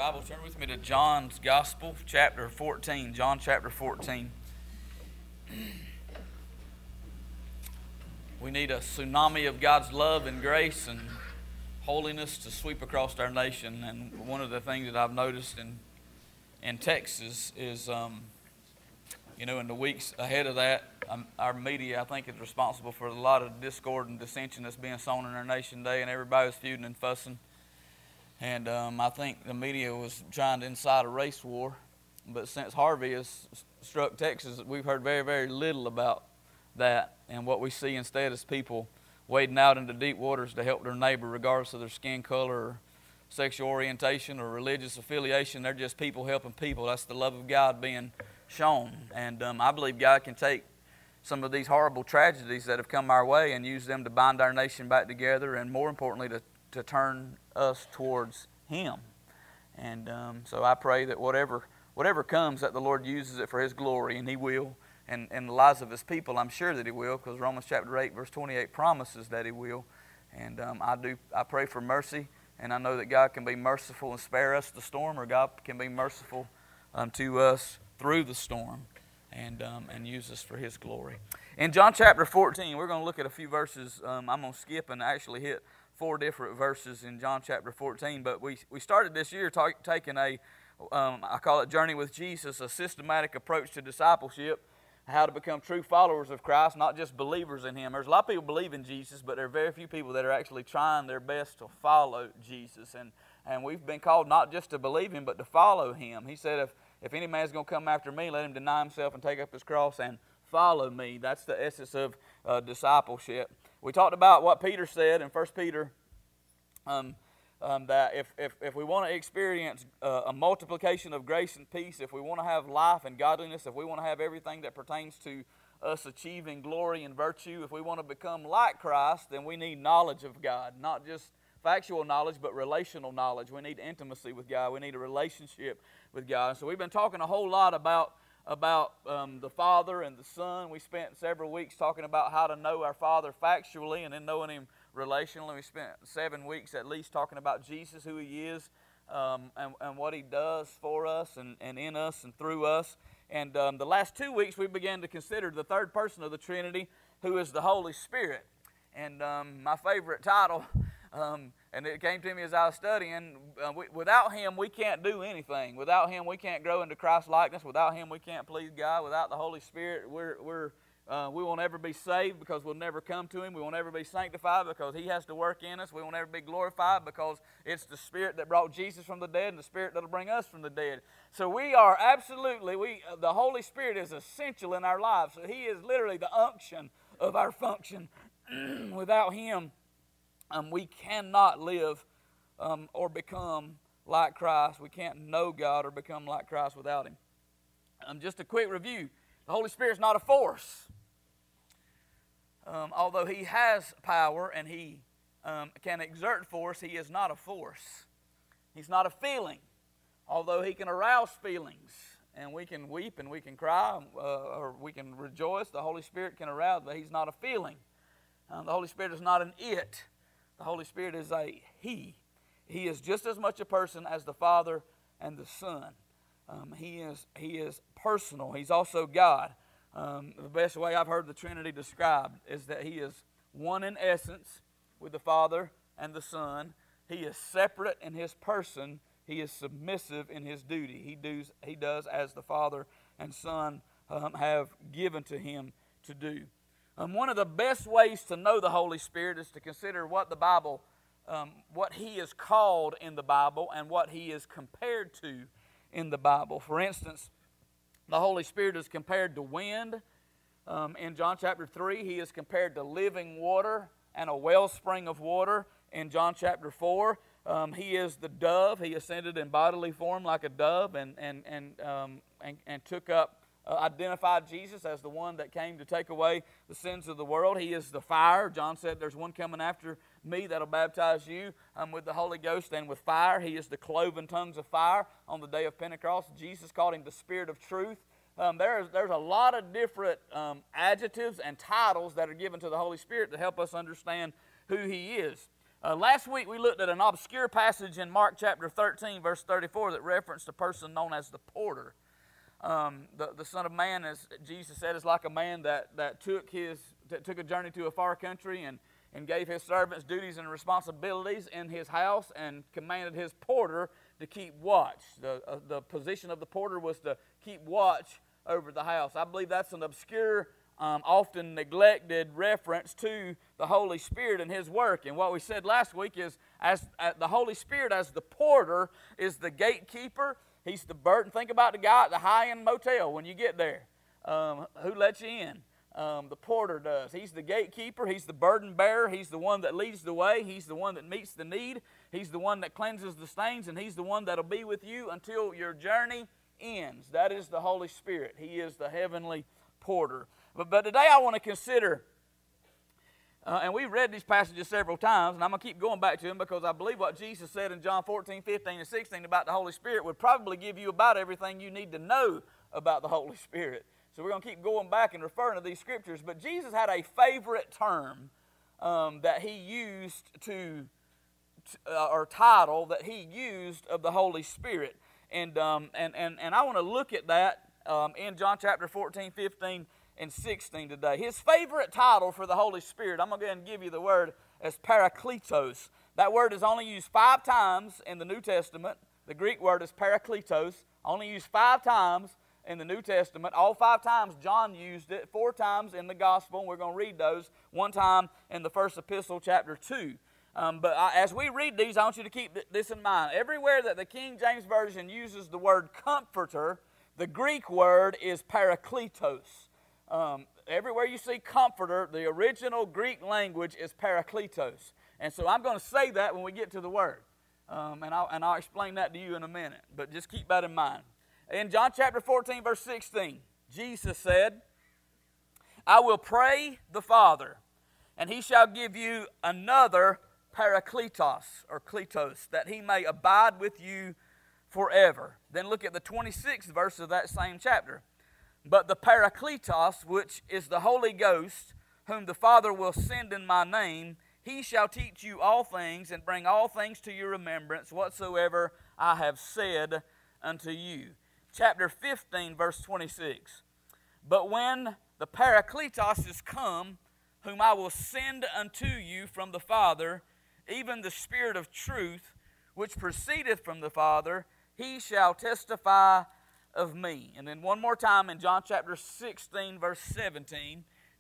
Bible, turn with me to John's Gospel, chapter 14. John chapter 14. We need a tsunami of God's love and grace and holiness to sweep across our nation. And one of the things that I've noticed in Texas is, in the weeks ahead of that, our media, I think, is responsible for a lot of discord and dissension that's being sown in our nation today, and everybody's feuding and fussing. And I think the media was trying to incite a race war. But since Harvey has struck Texas, we've heard very, very little about that. And what we see instead is people wading out into deep waters to help their neighbor, regardless of their skin color or sexual orientation or religious affiliation. They're just people helping people. That's the love of God being shown. And I believe God can take some of these horrible tragedies that have come our way and use them to bind our nation back together, and more importantly, to turn us towards Him. And so I pray that whatever comes, that the Lord uses it for His glory, and He will. And in the lives of His people, I'm sure that He will, because Romans chapter 8, verse 28 promises that He will. And I pray for mercy, and I know that God can be merciful and spare us the storm, or God can be merciful to us through the storm, and use us for His glory. In John chapter 14, we're going to look at a few verses. I'm going to skip and actually hit 4 different verses in John chapter 14, but we started this year taking I call it Journey with Jesus, a systematic approach to discipleship, how to become true followers of Christ, not just believers in Him. There's a lot of people believe in Jesus, but there are very few people that are actually trying their best to follow Jesus, and we've been called not just to believe Him, but to follow Him. He said, if any man's going to come after me, let him deny himself and take up his cross and follow me. That's the essence of discipleship. We talked about what Peter said in 1 Peter, that if we want to experience a multiplication of grace and peace, if we want to have life and godliness, if we want to have everything that pertains to us achieving glory and virtue, if we want to become like Christ, then we need knowledge of God, not just factual knowledge, but relational knowledge. We need intimacy with God. We need a relationship with God. So we've been talking a whole lot about the Father and the Son. We spent several weeks talking about how to know our Father factually and then knowing Him relationally. We spent 7 weeks at least talking about Jesus, who He is, and what He does for us and in us and through us. And the last 2 weeks we began to consider the third person of the Trinity, who is the Holy Spirit. And my favorite title, and it came to me as I was studying, without Him we can't do anything. Without Him we can't grow into Christ likeness. Without Him we can't please God. Without the Holy Spirit we will never be saved, because we'll never come to Him. We will never be sanctified, because He has to work in us. We will never be glorified, because it's the Spirit that brought Jesus from the dead and the Spirit that will bring us from the dead. So we are absolutely, the Holy Spirit is essential in our lives. So He is literally the unction of our function. Without Him, we cannot live or become like Christ. We can't know God or become like Christ without Him. Just a quick review. The Holy Spirit is not a force. Although He has power and He can exert force, He is not a force. He's not a feeling. Although He can arouse feelings, and we can weep and we can cry, or we can rejoice, the Holy Spirit can arouse, but He's not a feeling. The Holy Spirit is not an it. The Holy Spirit is a He. He is just as much a person as the Father and the Son. He is personal. He's also God. The best way I've heard the Trinity described is that He is one in essence with the Father and the Son. He is separate in His person. He is submissive in His duty. He does as the Father and Son have given to Him to do. One of the best ways to know the Holy Spirit is to consider what the Bible, what He is called in the Bible and what He is compared to in the Bible. For instance, the Holy Spirit is compared to wind. In John chapter 3, He is compared to living water and a wellspring of water. In John chapter 4, He is the dove. He ascended in bodily form like a dove and took up, identified Jesus as the one that came to take away the sins of the world. He is the fire. John said, there's one coming after me that'll baptize you with the Holy Ghost and with fire. He is the cloven tongues of fire on the day of Pentecost. Jesus called Him the Spirit of truth. There's a lot of different adjectives and titles that are given to the Holy Spirit to help us understand who He is. Last week we looked at an obscure passage in Mark chapter 13, verse 34 that referenced a person known as the porter. The Son of Man, as Jesus said, is like a man that took a journey to a far country and gave his servants duties and responsibilities in his house and commanded his porter to keep watch. The position of the porter was to keep watch over the house. I believe that's an obscure, often neglected reference to the Holy Spirit and His work. And what we said last week is the Holy Spirit as the porter is the gatekeeper. He's the burden. Think about the guy at the high-end motel when you get there. Who lets you in? The porter does. He's the gatekeeper. He's the burden bearer. He's the one that leads the way. He's the one that meets the need. He's the one that cleanses the stains, and He's the one that'll be with you until your journey ends. That is the Holy Spirit. He is the heavenly porter. But today I want to consider, and we've read these passages several times, and I'm going to keep going back to them because I believe what Jesus said in John 14, 15, and 16 about the Holy Spirit would probably give you about everything you need to know about the Holy Spirit. So we're going to keep going back and referring to these scriptures. But Jesus had a favorite term that He used or title that He used of the Holy Spirit. And I want to look at that in John chapter 14, 15, and 16 today. His favorite title for the Holy Spirit, I'm going to go ahead and give you the word as Parakletos. That word is only used 5 times in the New Testament. The Greek word is Parakletos, only used 5 times in the New Testament. All 5 times John used it, 4 times in the Gospel, and we're going to read those, 1 time in the first epistle, chapter 2. As we read these, I want you to keep this in mind. Everywhere that the King James Version uses the word comforter, the Greek word is Parakletos. Everywhere you see comforter, the original Greek language is Parakletos. And so I'm going to say that when we get to the word. And I'll explain that to you in a minute. But just keep that in mind. In John chapter 14, verse 16, Jesus said, I will pray the Father, and He shall give you another Parakletos, or Kletos, that He may abide with you forever. Then look at the 26th verse of that same chapter. But the Parakletos, which is the Holy Ghost, whom the Father will send in my name, He shall teach you all things and bring all things to your remembrance whatsoever I have said unto you. Chapter 15, verse 26. But when the Parakletos is come, whom I will send unto you from the Father, even the Spirit of truth, which proceedeth from the Father, He shall testify of me. And then one more time in John chapter 16, verse 17,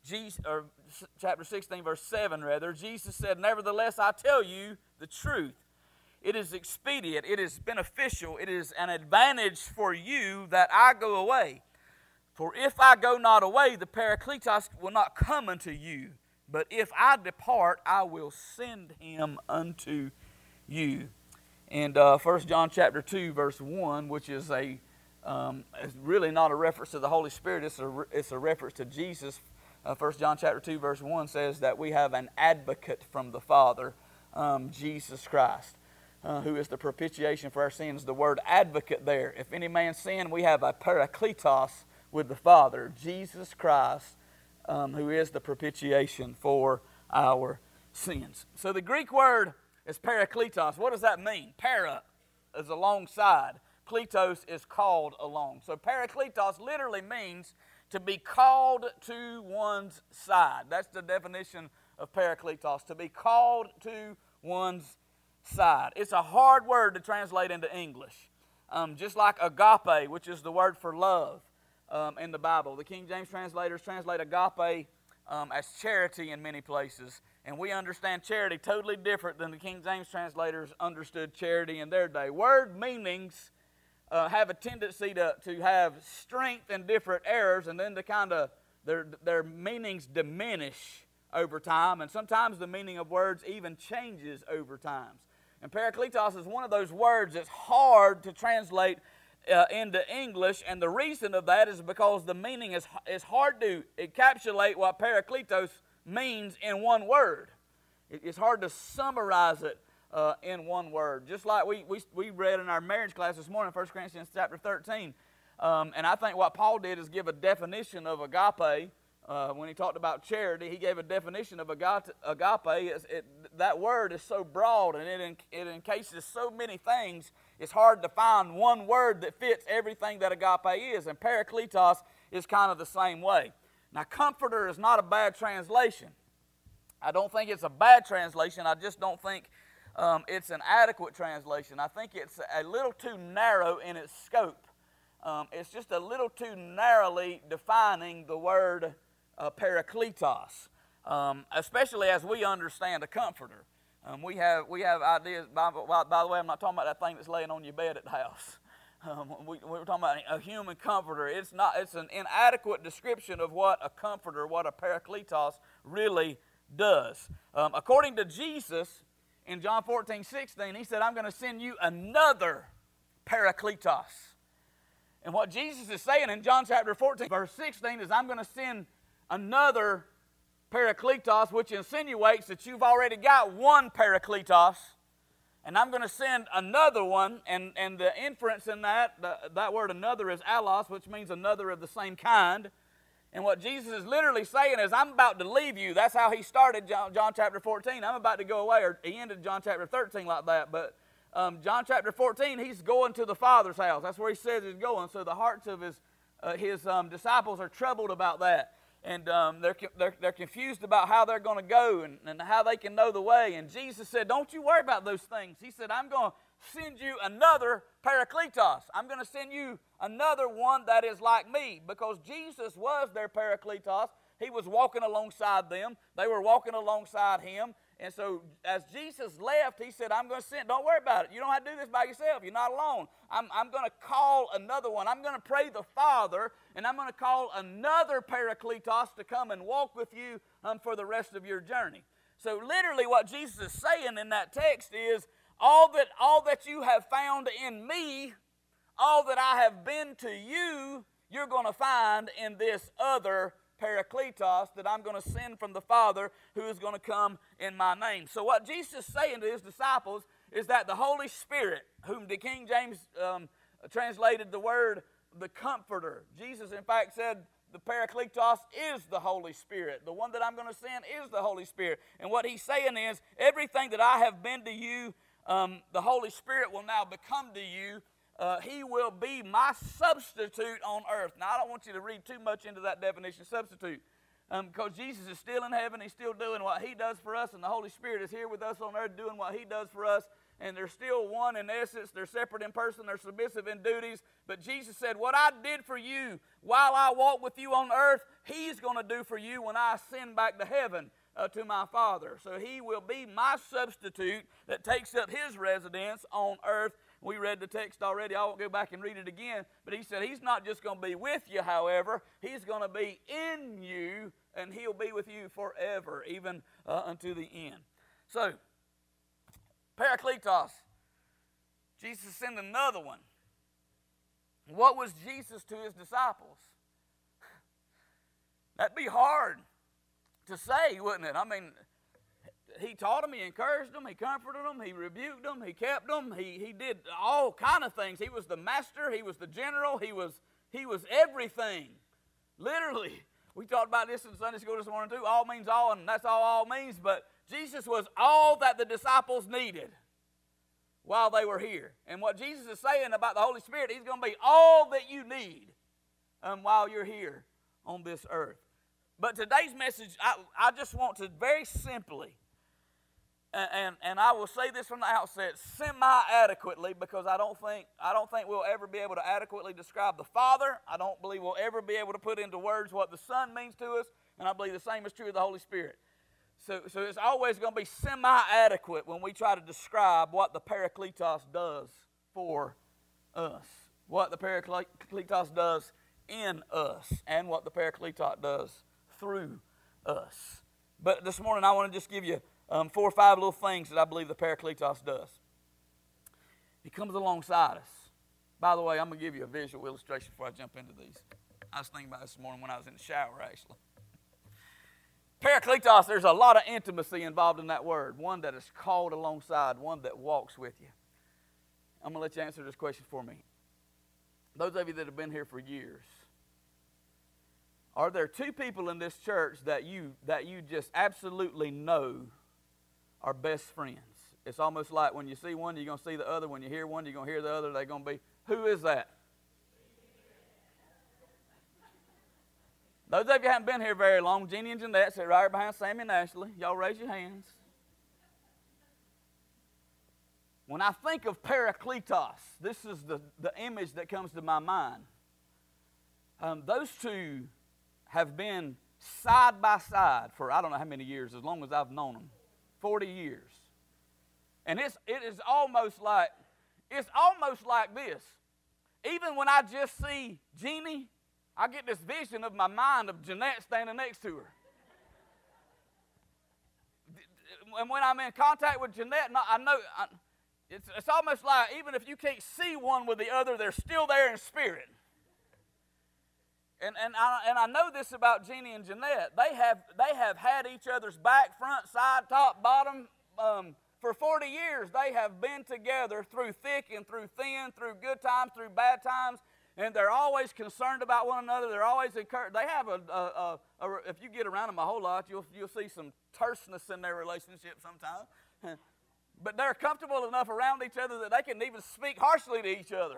chapter 16, verse 7 rather, Jesus said, Nevertheless I tell you the truth. It is expedient, it is beneficial, it is an advantage for you that I go away. For if I go not away, the Parakletos will not come unto you. But if I depart, I will send Him unto you. And 1 John chapter 2, verse 1, which is it's really not a reference to the Holy Spirit, it's a reference to Jesus. 1 John chapter 2, verse 1 says that we have an advocate from the Father, Jesus Christ, who is the propitiation for our sins. The word advocate there. If any man sin, we have a Parakletos with the Father, Jesus Christ, who is the propitiation for our sins. So the Greek word is Parakletos. What does that mean? Para is alongside. Kletos is called along. So Parakletos literally means to be called to one's side. That's the definition of Parakletos, to be called to one's side. It's a hard word to translate into English. Just like agape, which is the word for love in the Bible. The King James translators translate agape as charity in many places. And we understand charity totally different than the King James translators understood charity in their day. Word meanings have a tendency to have strength in different errors, and then to kind of their meanings diminish over time, and sometimes the meaning of words even changes over time. And Parakletos is one of those words that's hard to translate into English, and the reason of that is because the meaning is hard to encapsulate what Parakletos means in one word. It's hard to summarize it in one word. Just like we read in our marriage class this morning, 1 Corinthians chapter 13. And I think what Paul did is give a definition of agape when he talked about charity, he gave a definition of agape. That word is so broad, and it encases so many things, it's hard to find one word that fits everything that agape is. And parakletos is kind of the same way. Now, comforter is not a bad translation. I don't think it's a bad translation. I just don't think it's an adequate translation. I think it's a little too narrow in its scope. It's just a little too narrowly defining the word parakletos, especially as we understand a comforter. We have ideas. By the way, I'm not talking about that thing that's laying on your bed at the house. We're talking about a human comforter. It's an inadequate description of what a comforter, what a parakletos really does. According to Jesus, in John 14:16, he said, I'm going to send you another parakletos. And what Jesus is saying in John chapter 14, verse 16, is I'm going to send another parakletos, which insinuates that you've already got one parakletos, and I'm going to send another one, and the inference in that word another is allos, which means another of the same kind. And what Jesus is literally saying is, I'm about to leave you. That's how he started John chapter 14. I'm about to go away, or he ended John chapter 13 like that. But John chapter 14, he's going to the Father's house. That's where he says he's going. So the hearts of his disciples are troubled about that. And they're confused about how they're going to go and how they can know the way. And Jesus said, don't you worry about those things. He said, I'm going to send you another parakletos. I'm going to send you another one that is like me, because Jesus was their parakletos. He was walking alongside them. They were walking alongside him. And so as Jesus left, he said, I'm going to send, don't worry about it. You don't have to do this by yourself. You're not alone. I'm going to call another one. I'm going to pray the Father, and I'm going to call another parakletos to come and walk with you for the rest of your journey. So literally what Jesus is saying in that text is, all that you have found in me, all that I have been to you, you're going to find in this other parakletos that I'm going to send from the Father, who is going to come in my name. So what Jesus is saying to his disciples is that the Holy Spirit, whom the King James translated the word the Comforter, Jesus in fact said the parakletos is the Holy Spirit. The one that I'm going to send is the Holy Spirit. And what he's saying is, everything that I have been to you, the Holy Spirit will now become to you. He will be my substitute on earth. Now, I don't want you to read too much into that definition, substitute, because Jesus is still in heaven. He's still doing what he does for us, and the Holy Spirit is here with us on earth doing what he does for us, and they're still one in essence. They're separate in person. They're submissive in duties. But Jesus said, what I did for you while I walk with you on earth, he's going to do for you when I ascend back to heaven to my Father. So he will be my substitute that takes up his residence on earth. We read the text already. I won't go back and read it again. But he said he's not just going to be with you, however. He's going to be in you, and he'll be with you forever, even unto the end. So, parakletos. Jesus sent another one. What was Jesus to his disciples? That'd be hard to say, wouldn't it? I mean, he taught them, he encouraged them, he comforted them, he rebuked them, he kept them, he did all kind of things. He was the master, he was the general, he was everything. Literally. We talked about this in Sunday school this morning too. All means all, and that's all means, but Jesus was all that the disciples needed while they were here. And what Jesus is saying about the Holy Spirit, he's going to be all that you need while you're here on this earth. But today's message, I just want to very simply, and I will say this from the outset, semi-adequately, because I don't think we'll ever be able to adequately describe the Father. I don't believe we'll ever be able to put into words what the Son means to us, and I believe the same is true of the Holy Spirit. So it's always going to be semi-adequate when we try to describe what the Parakletos does for us, what the Parakletos does in us, and what the Parakletos does through us. But this morning I want to just give you 4 or 5 little things that I believe the Parakletos does. He comes alongside us. By the way, I'm going to give you a visual illustration before I jump into these. I was thinking about this morning when I was in the shower, actually. Parakletos, there's a lot of intimacy involved in that word. One that is called alongside, one that walks with you. I'm going to let you answer this question for me. Those of you that have been here for years, Are there two people in this church that you just absolutely know are best friends? It's almost like when you see one, you're going to see the other. When you hear one, you're going to hear the other. They're going to be, who is that? Those of you who haven't been here very long, Jeannie and Jeanette sit right behind Sammy and Ashley. Y'all raise your hands. When I think of Parakletos, this is the image that comes to my mind. Those two have been side by side for I don't know how many years, as long as I've known them, 40 years. And it is almost like this. Even when I just see Jeannie, I get this vision of my mind of Jeanette standing next to her. And when I'm in contact with Jeanette, I know it's almost like even if you can't see one with the other, they're still there in spirit. And I know this about Jeannie and Jeanette. They have had each other's back, front, side, top, bottom. For 40 years, they have been together through thick and through thin, through good times, through bad times, and they're always concerned about one another. They're always encouraged. They have if you get around them a whole lot, you'll see some terseness in their relationship sometimes. But they're comfortable enough around each other that they can even speak harshly to each other.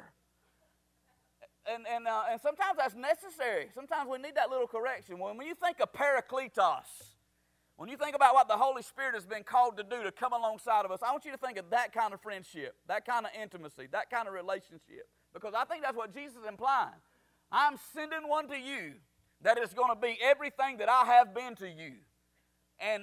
And sometimes that's necessary. Sometimes we need that little correction. When you think of Parakletos, when you think about what the Holy Spirit has been called to do to come alongside of us, I want you to think of that kind of friendship, that kind of intimacy, that kind of relationship. Because I think that's what Jesus is implying. I'm sending one to you that is going to be everything that I have been to you. In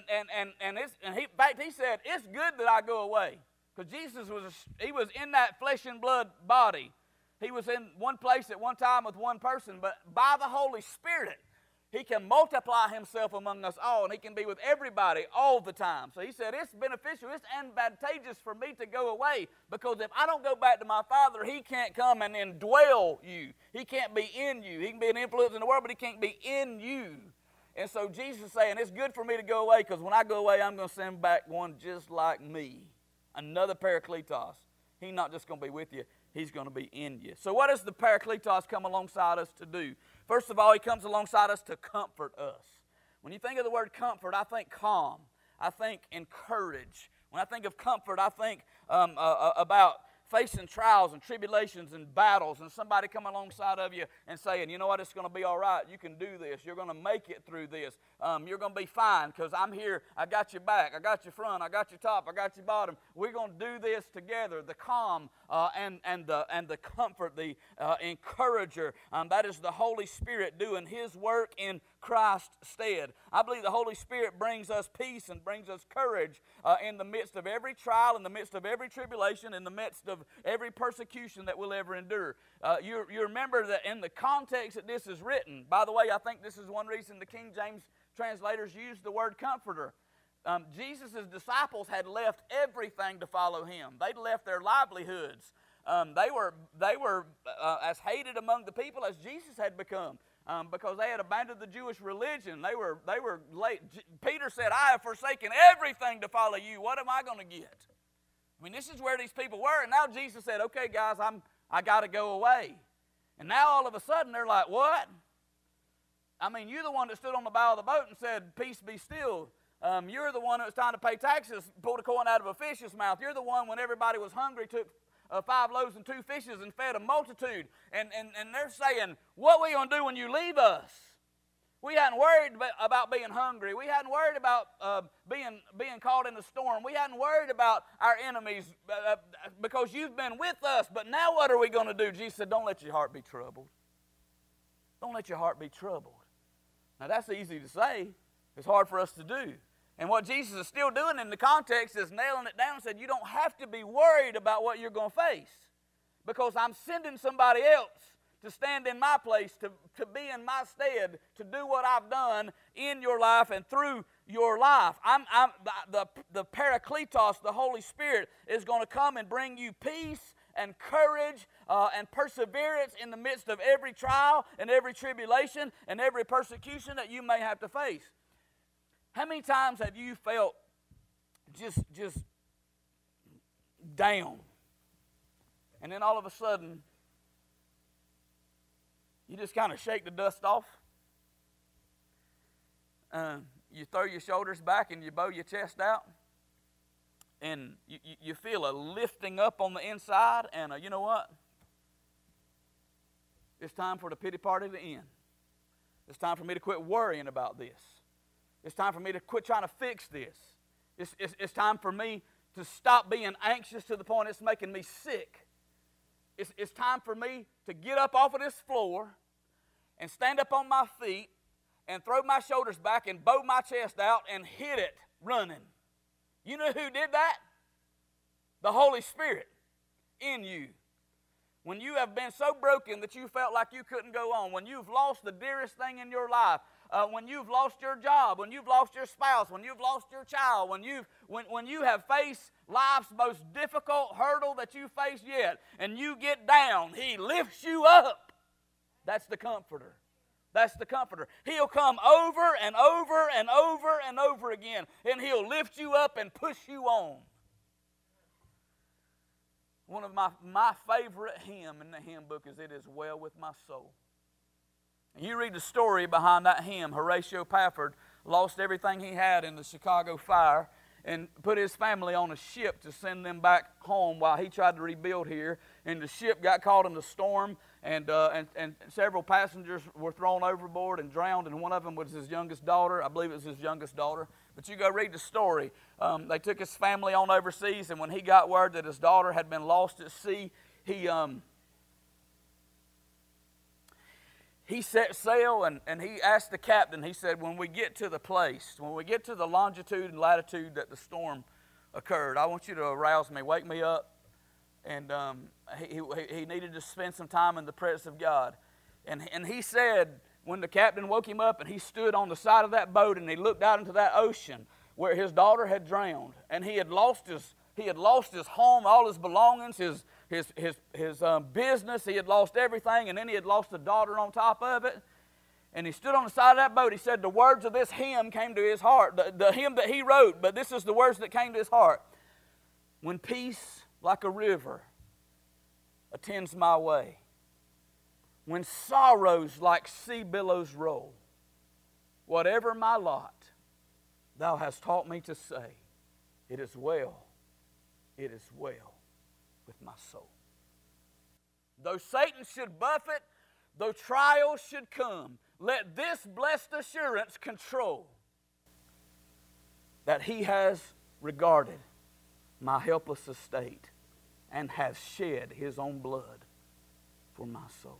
fact, he said, it's good that I go away. Because Jesus was in that flesh and blood body. He was in one place at one time with one person, but by the Holy Spirit, he can multiply himself among us all, and he can be with everybody all the time. So he said, it's beneficial, it's advantageous for me to go away, because if I don't go back to my Father, he can't come and indwell you. He can't be in you. He can be an influence in the world, but he can't be in you. And so Jesus is saying, it's good for me to go away, because when I go away, I'm going to send back one just like me, another Parakletos. He's not just going to be with you. He's going to be in you. So what does the Parakletos come alongside us to do? First of all, he comes alongside us to comfort us. When you think of the word comfort, I think calm. I think encourage. When I think of comfort, I think about facing trials and tribulations and battles, and somebody coming alongside of you and saying, you know what, it's going to be all right. You can do this. You're going to make it through this. You're going to be fine, because I'm here. I got your back. I got your front. I got your top. I got your bottom. We're going to do this together. The calm and the comfort, the encourager. That is the Holy Spirit doing his work in Christ's stead. I believe the Holy Spirit brings us peace and brings us courage in the midst of every trial, in the midst of every tribulation, in the midst of every persecution that we'll ever endure. You remember that in the context that this is written, by the way, I think this is one reason the King James translators used the word comforter. Jesus' disciples had left everything to follow him. They'd left their livelihoods. They were as hated among the people as Jesus had become. Because they had abandoned the Jewish religion. They were late. Peter said, I have forsaken everything to follow you. What am I going to get? I mean, this is where these people were. And now Jesus said, okay, guys, I got to go away. And now all of a sudden they're like, what? I mean, you're the one that stood on the bow of the boat and said, peace be still. You're the one that was trying to pay taxes, pulled a coin out of a fish's mouth. You're the one when everybody was hungry took 5 loaves and 2 fishes and fed a multitude. And they're saying, what are we going to do when you leave us? We hadn't worried about being hungry. We hadn't worried about being caught in a storm. We hadn't worried about our enemies because you've been with us. But now what are we going to do? Jesus said, don't let your heart be troubled. Don't let your heart be troubled. Now that's easy to say. It's hard for us to do. And what Jesus is still doing in the context is nailing it down and said, you don't have to be worried about what you're going to face, because I'm sending somebody else to stand in my place, to be in my stead, to do what I've done in your life and through your life. The Parakletos, the Holy Spirit, is going to come and bring you peace and courage and perseverance in the midst of every trial and every tribulation and every persecution that you may have to face. How many times have you felt just down? And then all of a sudden, you just kind of shake the dust off you throw your shoulders back and you bow your chest out, and you feel a lifting up on the inside, and you know what? It's time for the pity party to end. It's time for me to quit worrying about this. It's time for me to quit trying to fix this. It's time for me to stop being anxious to the point it's making me sick. It's time for me to get up off of this floor and stand up on my feet and throw my shoulders back and bow my chest out and hit it running. You know who did that? The Holy Spirit in you. When you have been so broken that you felt like you couldn't go on, when you've lost the dearest thing in your life, when you've lost your job, when you've lost your spouse, when you've lost your child, when you have faced life's most difficult hurdle that you faced yet, and you get down, He lifts you up. That's the Comforter. That's the Comforter. He'll come over and over and over and over again, and He'll lift you up and push you on. One of my favorite hymn in the hymn book is "It Is Well With My Soul." And you read the story behind that hymn. Horatio Pafford lost everything he had in the Chicago fire and put his family on a ship to send them back home while he tried to rebuild here. And the ship got caught in the storm, and several passengers were thrown overboard and drowned, and one of them was his youngest daughter. I believe it was his youngest daughter. But you go read the story. They took his family on overseas, and when he got word that his daughter had been lost at sea, he set sail, and he asked the captain, he said, when we get to the place, when we get to the longitude and latitude that the storm occurred, I want you to arouse me, wake me up. And he needed to spend some time in the presence of God. And he said, when the captain woke him up and he stood on the side of that boat and he looked out into that ocean where his daughter had drowned, and he had lost his home, all his belongings, his business, he had lost everything, and then he had lost a daughter on top of it. And he stood on the side of that boat. He said the words of this hymn came to his heart, the hymn that he wrote, but this is the words that came to his heart. When peace like a river attends my way, when sorrows like sea billows roll, whatever my lot, Thou hast taught me to say, it is well with my soul. Though Satan should buffet, though trials should come, let this blessed assurance control that He has regarded my helpless estate and has shed His own blood for my soul.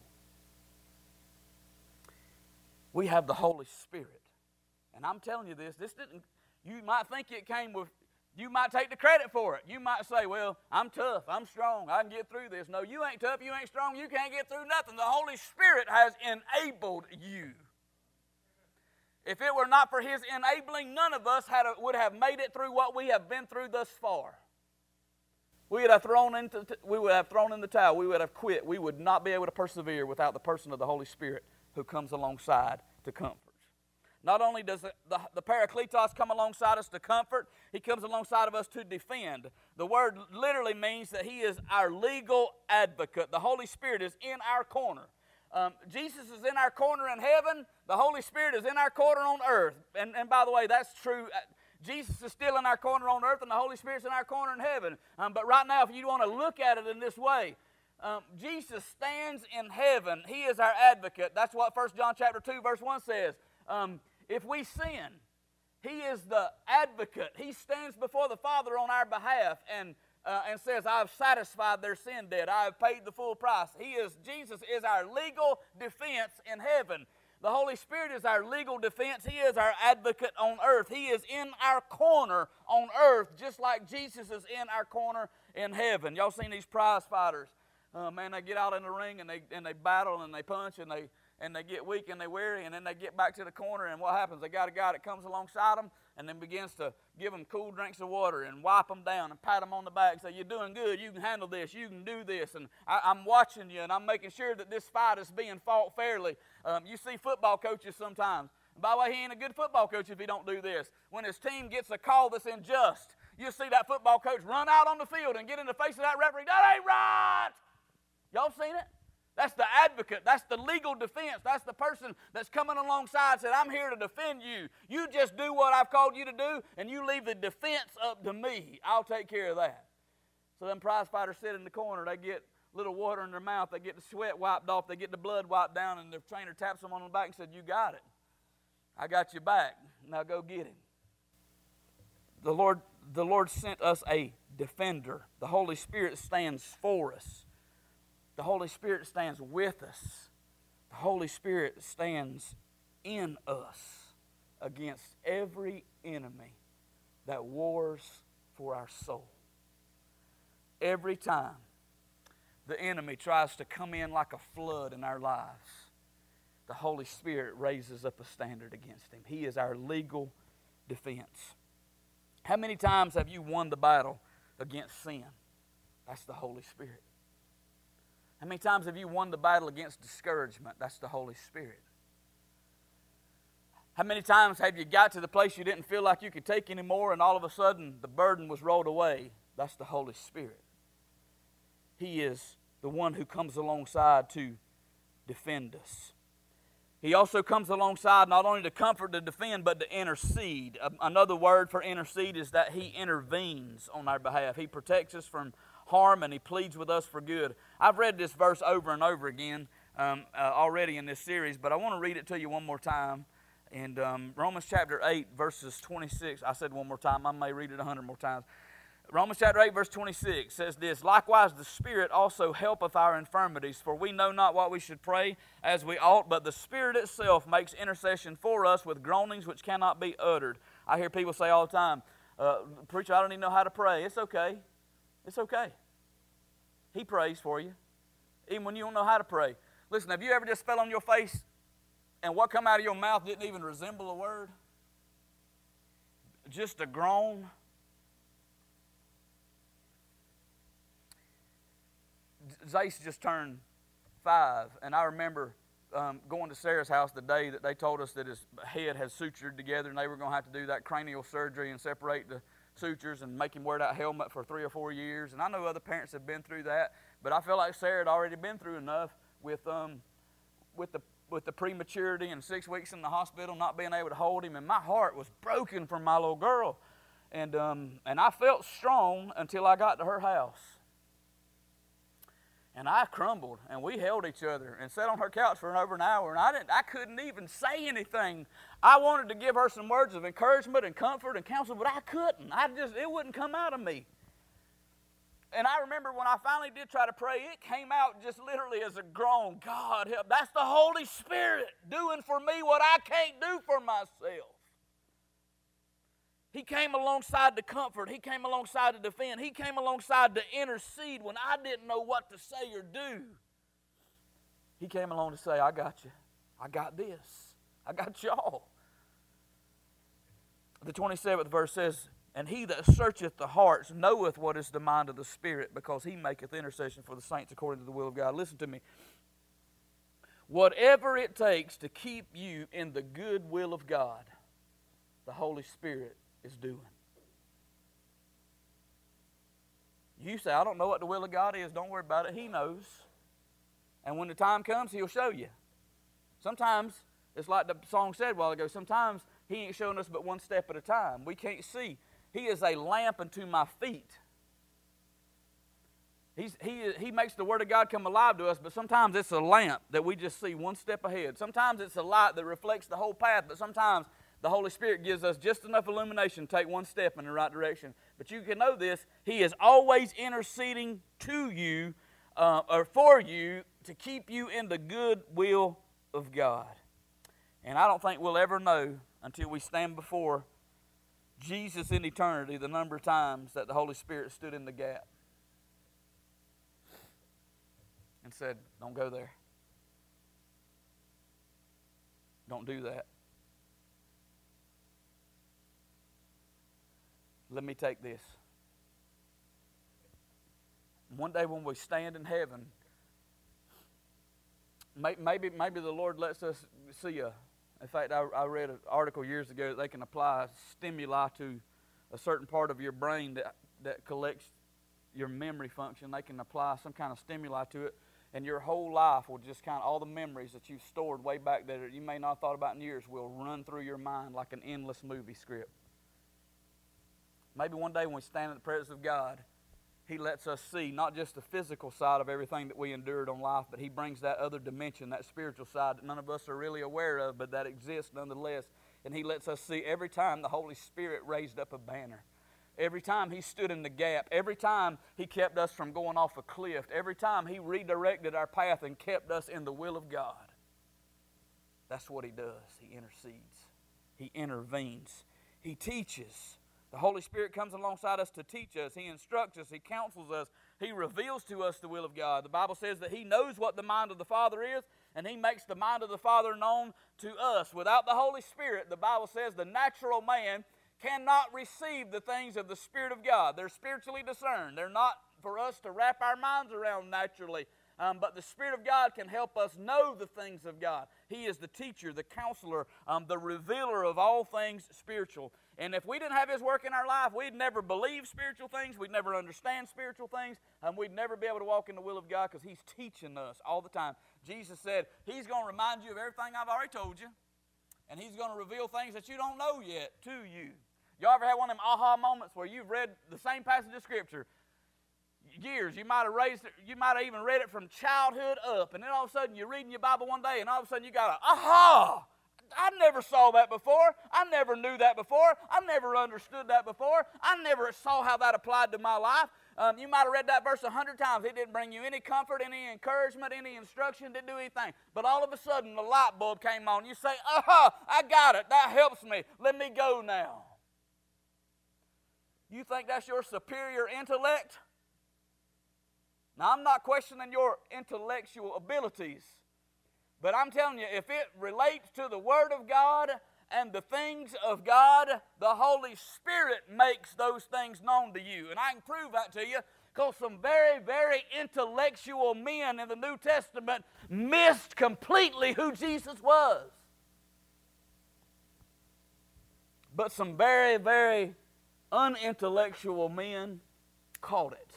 We have the Holy Spirit. And I'm telling you this didn't, you might think it came with, you might take the credit for it. You might say, well, I'm tough, I'm strong, I can get through this. No, you ain't tough, you ain't strong, you can't get through nothing. The Holy Spirit has enabled you. If it were not for His enabling, none of us would have made it through what we have been through thus far. We would have thrown in the towel. We would have quit. We would not be able to persevere without the person of the Holy Spirit who comes alongside to comfort. Not only does the Parakletos come alongside us to comfort, He comes alongside of us to defend. The word literally means that He is our legal advocate. The Holy Spirit is in our corner. Jesus is in our corner in heaven. The Holy Spirit is in our corner on earth. And by the way, that's true. Jesus is still in our corner on earth, and the Holy Spirit's in our corner in heaven. But right now, if you want to look at it in this way, Jesus stands in heaven. He is our advocate. That's what 1 John chapter 2, verse 1 says. If we sin, He is the advocate. He stands before the Father on our behalf and says, I have satisfied their sin debt. I have paid the full price. Jesus is our legal defense in heaven. The Holy Spirit is our legal defense. He is our advocate on earth. He is in our corner on earth, just like Jesus is in our corner in heaven. Y'all seen these prize fighters? Man, they get out in the ring and they battle and they punch and they get weak and they weary, and then they get back to the corner, and what happens? They got a guy that comes alongside them and then begins to give them cool drinks of water and wipe them down and pat them on the back and say, you're doing good, you can handle this, you can do this, and I'm watching you, and I'm making sure that this fight is being fought fairly. You see football coaches sometimes. By the way, he ain't a good football coach if he don't do this. When his team gets a call that's unjust, you see that football coach run out on the field and get in the face of that referee. That ain't right! Y'all seen it? That's the advocate. That's the legal defense. That's the person that's coming alongside and said, I'm here to defend you. You just do what I've called you to do, and you leave the defense up to me. I'll take care of that. So them prize fighters sit in the corner. They get a little water in their mouth. They get the sweat wiped off. They get the blood wiped down, and the trainer taps them on the back and said, you got it. I got your back. Now go get him. The Lord sent us a defender. The Holy Spirit stands for us. The Holy Spirit stands with us. The Holy Spirit stands in us against every enemy that wars for our soul. Every time the enemy tries to come in like a flood in our lives, the Holy Spirit raises up a standard against him. He is our legal defense. How many times have you won the battle against sin? That's the Holy Spirit. How many times have you won the battle against discouragement? That's the Holy Spirit. How many times have you got to the place you didn't feel like you could take anymore and all of a sudden the burden was rolled away? That's the Holy Spirit. He is the one who comes alongside to defend us. He also comes alongside not only to comfort, to defend, but to intercede. Another word for intercede is that He intervenes on our behalf. He protects us from harm and He pleads with us for good. I've read this verse over and over again already in this series, but I want to read it to you one more time. In Romans chapter 8, verses 26, I said one more time, I may read it 100 more times. Romans chapter 8, verse 26 says this, likewise the Spirit also helpeth our infirmities, for we know not what we should pray as we ought, but the Spirit itself makes intercession for us with groanings which cannot be uttered. I hear people say all the time, preacher, I don't even know how to pray. It's okay. It's okay. He prays for you, even when you don't know how to pray. Listen, have you ever just fell on your face and what come out of your mouth didn't even resemble a word? Just a groan. Zace just turned 5, and I remember going to Sarah's house the day that they told us that his head had sutured together and they were going to have to do that cranial surgery and separate the sutures and make him wear that helmet for 3 or 4 years. And I know other parents have been through that, but I feel like Sarah had already been through enough with the prematurity and 6 weeks in the hospital, not being able to hold him, and my heart was broken for my little girl. And I felt strong until I got to her house. And I crumbled, and we held each other and sat on her couch for over an hour, and I couldn't even say anything. I wanted to give her some words of encouragement and comfort and counsel, but I couldn't. It wouldn't come out of me. And I remember when I finally did try to pray, it came out just literally as a groan. God help. That's the Holy Spirit doing for me what I can't do for myself. He came alongside to comfort. He came alongside to defend. He came alongside to intercede when I didn't know what to say or do. He came along to say, I got you. I got this. I got y'all. The 27th verse says, and he that searcheth the hearts knoweth what is the mind of the Spirit, because he maketh intercession for the saints according to the will of God. Listen to me. Whatever it takes to keep you in the good will of God, the Holy Spirit is doing. You say, I don't know what the will of God is. Don't worry about it. He knows. And when the time comes, He'll show you. Sometimes, it's like the song said a while ago, sometimes He ain't showing us but one step at a time. We can't see. He is a lamp unto my feet. He makes the Word of God come alive to us, but sometimes it's a lamp that we just see one step ahead. Sometimes it's a light that reflects the whole path, but sometimes the Holy Spirit gives us just enough illumination to take one step in the right direction. But you can know this, He is always interceding to you or for you to keep you in the good will of God. And I don't think we'll ever know until we stand before Jesus in eternity the number of times that the Holy Spirit stood in the gap and said, don't go there. Don't do that. Let me take this. One day when we stand in heaven, maybe the Lord lets us see in fact, I read an article years ago that they can apply stimuli to a certain part of your brain that collects your memory function. They can apply some kind of stimuli to it, And your whole life will just kind of, all the memories that you've stored way back there that you may not have thought about in years will run through your mind like an endless movie script. Maybe one day when we stand in the presence of God, He lets us see not just the physical side of everything that we endured on life, but He brings that other dimension, that spiritual side that none of us are really aware of, but that exists nonetheless. And He lets us see every time the Holy Spirit raised up a banner. Every time He stood in the gap, every time He kept us from going off a cliff, every time He redirected our path and kept us in the will of God. That's what He does. He intercedes. He intervenes. He teaches. The Holy Spirit comes alongside us to teach us. He instructs us. He counsels us. He reveals to us the will of God. The Bible says that He knows what the mind of the Father is, and He makes the mind of the Father known to us. Without the Holy Spirit, the Bible says the natural man cannot receive the things of the Spirit of God. They're spiritually discerned. They're not for us to wrap our minds around naturally. But the Spirit of God can help us know the things of God. He is the teacher, the counselor, the revealer of all things spiritual. And if we didn't have His work in our life, we'd never believe spiritual things. We'd never understand spiritual things. We'd never be able to walk in the will of God because He's teaching us all the time. Jesus said, He's going to remind you of everything I've already told you. And He's going to reveal things that you don't know yet to you. Y'all ever had one of them aha moments where you've read the same passage of Scripture years? You might have even read it from childhood up, and then all of a sudden you're reading your Bible one day, and all of a sudden you got a aha! I never saw that before. I never knew that before. I never understood that before. I never saw how that applied to my life. You might have read that verse 100 times. It didn't bring you any comfort, any encouragement, any instruction, didn't do anything. But all of a sudden the light bulb came on. You say, aha, I got it. That helps me. Let me go now. You think that's your superior intellect? Now, I'm not questioning your intellectual abilities, but I'm telling you, if it relates to the Word of God and the things of God, the Holy Spirit makes those things known to you. And I can prove that to you because some very, very intellectual men in the New Testament missed completely who Jesus was. But some very, very unintellectual men caught it.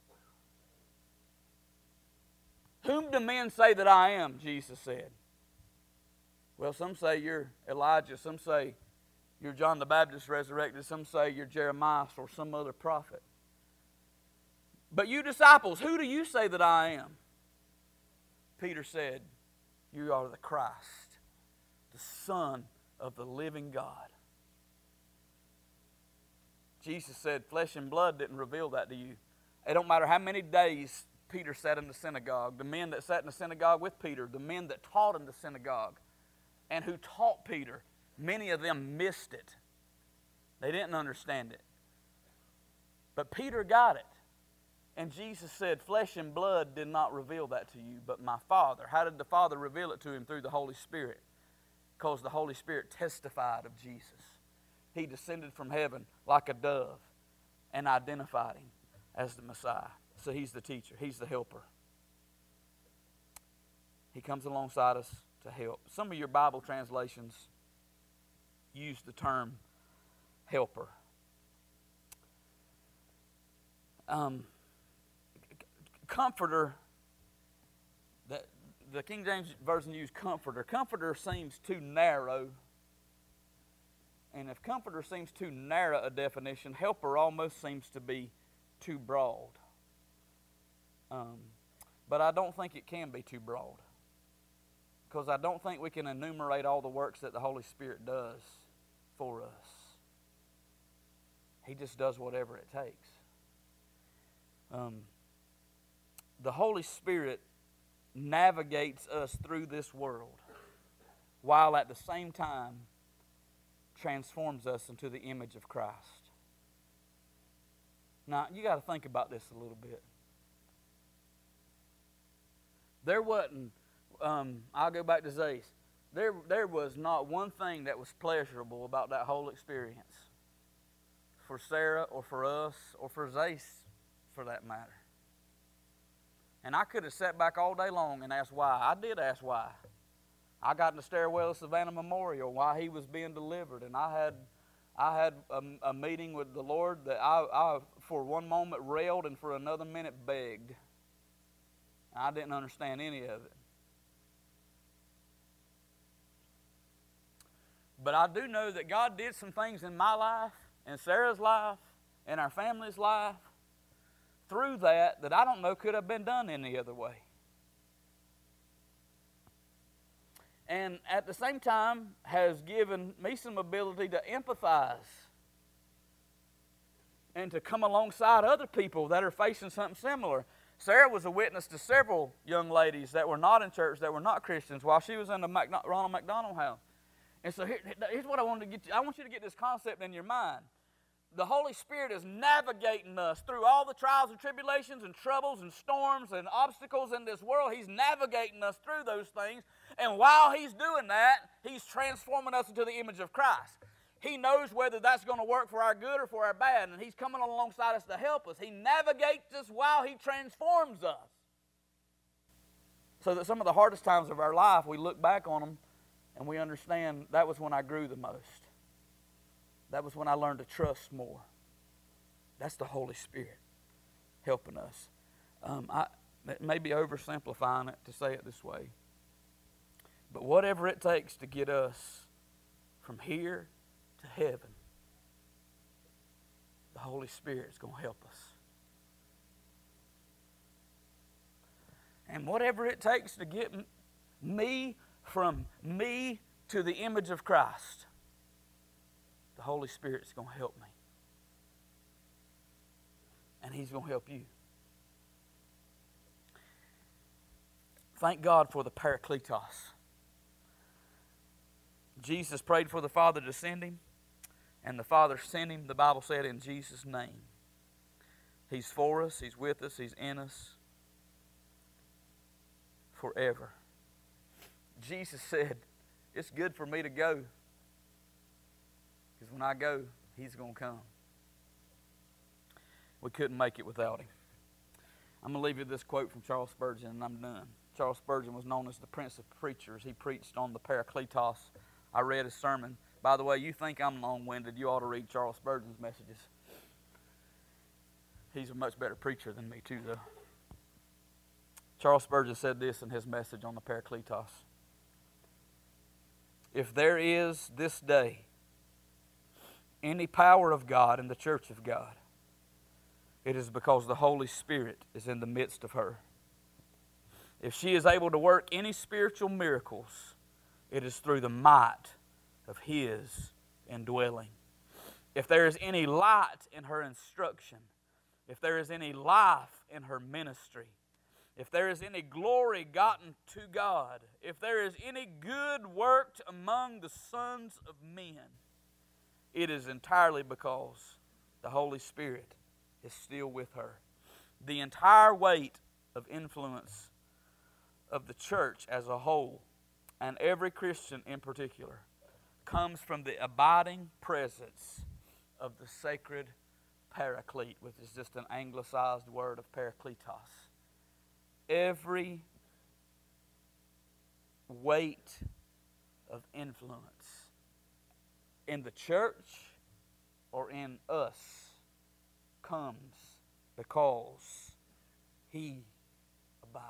Whom do men say that I am? Jesus said. Well, some say you're Elijah. Some say you're John the Baptist resurrected. Some say you're Jeremiah or some other prophet. But you disciples, who do you say that I am? Peter said, you are the Christ, the Son of the living God. Jesus said, flesh and blood didn't reveal that to you. It don't matter how many days Peter sat in the synagogue, the men that sat in the synagogue with Peter, the men that taught in the synagogue, and who taught Peter, many of them missed it. They didn't understand it. But Peter got it. And Jesus said, flesh and blood did not reveal that to you, but my Father. How did the Father reveal it to him? Through the Holy Spirit. Because the Holy Spirit testified of Jesus. He descended from heaven like a dove and identified him as the Messiah. So he's the teacher. He's the helper. He comes alongside us to help. Some of your Bible translations use the term helper. Comforter, the King James Version used comforter. Comforter seems too narrow. And if comforter seems too narrow a definition, helper almost seems to be too broad. But I don't think it can be too broad. Because I don't think we can enumerate all the works that the Holy Spirit does for us. He just does whatever it takes. The Holy Spirit navigates us through this world while at the same time transforms us into the image of Christ. Now, you got to think about this a little bit. There wasn't, I'll go back to Zayce. There was not one thing that was pleasurable about that whole experience for Sarah or for us or for Zayce for that matter. And I could have sat back all day long and asked why. I did ask why. I got in the stairwell of Savannah Memorial why he was being delivered, and I had a meeting with the Lord that I for one moment railed and for another minute begged. I didn't understand any of it. But I do know that God did some things in my life, in Sarah's life, in our family's life, through that I don't know could have been done any other way. And at the same time has given me some ability to empathize and to come alongside other people that are facing something similar. Sarah was a witness to several young ladies that were not in church, that were not Christians, while she was in the Ronald McDonald House. And so here's what I wanted to get you. I want you to get this concept in your mind. The Holy Spirit is navigating us through all the trials and tribulations and troubles and storms and obstacles in this world. He's navigating us through those things. And while He's doing that, He's transforming us into the image of Christ. He knows whether that's going to work for our good or for our bad, and He's coming alongside us to help us. He navigates us while He transforms us. So that some of the hardest times of our life, we look back on them and we understand that was when I grew the most. That was when I learned to trust more. That's the Holy Spirit helping us. It may be oversimplifying it to say it this way. But whatever it takes to get us from here to heaven, the Holy Spirit is going to help us. And whatever it takes to get me from me to the image of Christ, the Holy Spirit is going to help me. And He's going to help you. Thank God for the Parakletos. Jesus prayed for the Father to send Him, and the Father sent Him, the Bible said, in Jesus' name. He's for us, He's with us, He's in us forever. Jesus said, it's good for me to go, because when I go, He's going to come. We couldn't make it without Him. I'm going to leave you this quote from Charles Spurgeon, and I'm done. Charles Spurgeon was known as the Prince of Preachers. He preached on the Parakletos. I read his sermon. By the way, you think I'm long-winded, you ought to read Charles Spurgeon's messages. He's a much better preacher than me too, though. Charles Spurgeon said this in his message on the Parakletos. If there is this day any power of God in the church of God, it is because the Holy Spirit is in the midst of her. If she is able to work any spiritual miracles, it is through the might of His indwelling. If there is any light in her instruction, if there is any life in her ministry, if there is any glory gotten to God, if there is any good worked among the sons of men, it is entirely because the Holy Spirit is still with her. The entire weight of influence of the church as a whole, and every Christian in particular, comes from the abiding presence of the sacred Paraclete, which is just an anglicized word of Parakletos. Every weight of influence in the church or in us comes because He abides.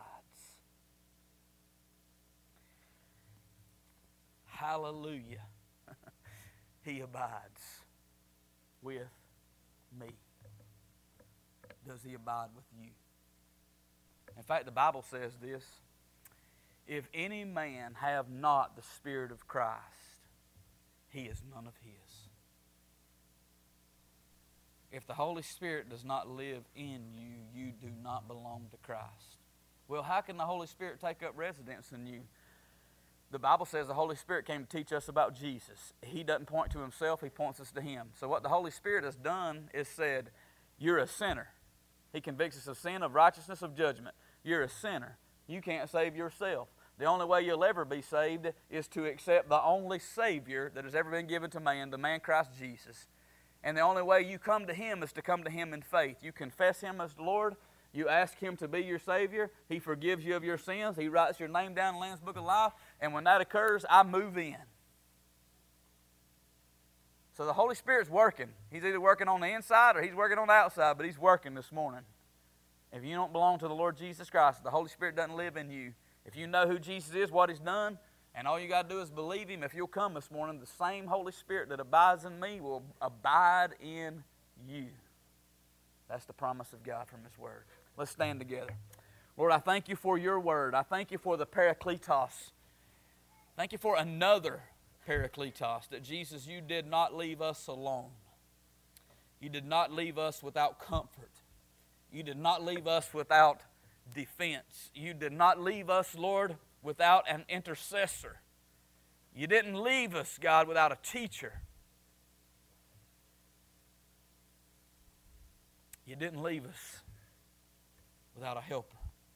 Hallelujah. He abides with me. Does He abide with you? In fact, the Bible says this: if any man have not the Spirit of Christ, he is none of His. If the Holy Spirit does not live in you, you do not belong to Christ. Well, how can the Holy Spirit take up residence in you? The Bible says the Holy Spirit came to teach us about Jesus. He doesn't point to Himself, He points us to Him. So what the Holy Spirit has done is said, you're a sinner. He convicts us of sin, of righteousness, of judgment. You're a sinner. You can't save yourself. The only way you'll ever be saved is to accept the only Savior that has ever been given to man, the man Christ Jesus. And the only way you come to Him is to come to Him in faith. You confess Him as the Lord. You ask Him to be your Savior. He forgives you of your sins. He writes your name down in the Lamb's Book of Life. And when that occurs, I move in. So the Holy Spirit's working. He's either working on the inside or He's working on the outside, but He's working this morning. If you don't belong to the Lord Jesus Christ, the Holy Spirit doesn't live in you, if you know who Jesus is, what He's done, and all you got to do is believe Him, if you'll come this morning, the same Holy Spirit that abides in me will abide in you. That's the promise of God from His Word. Let's stand together. Lord, I thank You for Your Word. I thank You for the Parakletos. Thank You for another Parakletos, that Jesus, You did not leave us alone. You did not leave us without comfort. You did not leave us without defense. You did not leave us, Lord, without an intercessor. You didn't leave us, God, without a teacher. You didn't leave us without a helper.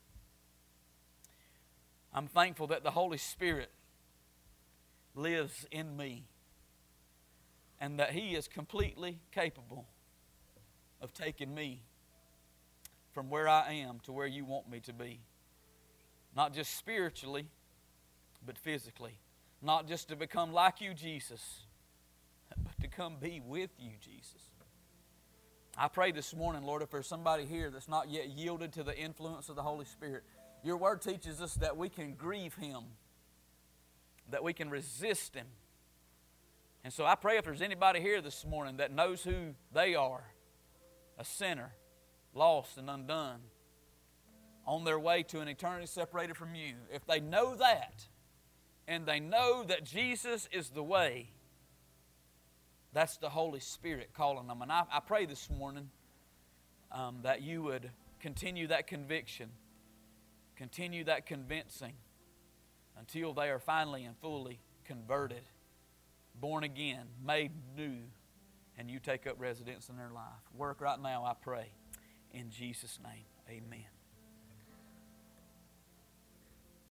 I'm thankful that the Holy Spirit lives in me and that He is completely capable of taking me from where I am to where You want me to be. Not just spiritually, but physically. Not just to become like You, Jesus, but to come be with You, Jesus. I pray this morning, Lord, if there's somebody here that's not yet yielded to the influence of the Holy Spirit, Your Word teaches us that we can grieve Him, that we can resist Him. And so I pray if there's anybody here this morning that knows who they are, a sinner, lost and undone, on their way to an eternity separated from You, if they know that, and they know that Jesus is the way, that's the Holy Spirit calling them. And I pray this morning that You would continue that conviction, continue that convincing, until they are finally and fully converted, born again, made new, and You take up residence in their life. Work right now, I pray. In Jesus' name, amen.